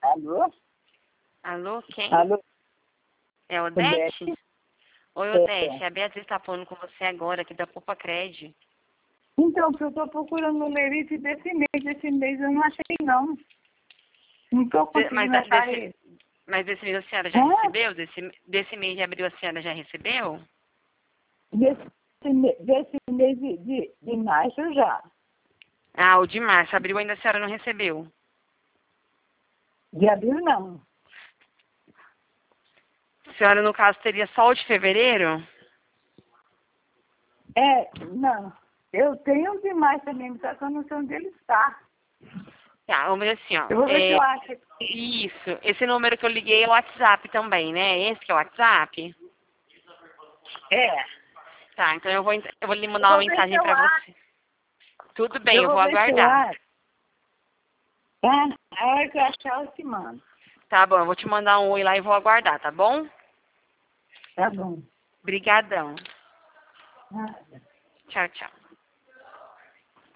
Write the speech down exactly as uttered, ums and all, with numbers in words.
Alô? Alô, quem? Alô? É Odete? Odete? Oi, É. Odete. A Beatriz tá falando com você agora, aqui da Poupa Cred. Então, porque eu estou procurando o numerito desse mês. Esse mês eu não achei, não. Não estou De- Mas, conseguindo a- achar desse, ele. mas desse mês a senhora já Hã? recebeu? Desse, desse mês de abril a senhora já recebeu? Desse, me- desse mês de, de, de março já. Ah, o de março. Abril ainda a senhora não recebeu. De abril, não. A senhora, no caso, teria só o de fevereiro? É, não. Eu tenho o de março também, só que eu não sei onde ele está. Tá, vamos ver assim, ó. Eu vou ver se É, eu acho. isso. Esse número que eu liguei é o WhatsApp também, né? Esse que é o WhatsApp? É. Tá, então eu vou, ent- eu vou lhe Eu mandar uma vou ver se mensagem eu pra acho. você. Tudo bem, Eu eu vou vou ver se eu aguardar. acho. Tá? A hora que eu achar, eu te mando. Tá bom, eu vou te mandar um oi lá e vou aguardar, tá bom? Tá bom. Brigadão. Nada. Tchau, tchau.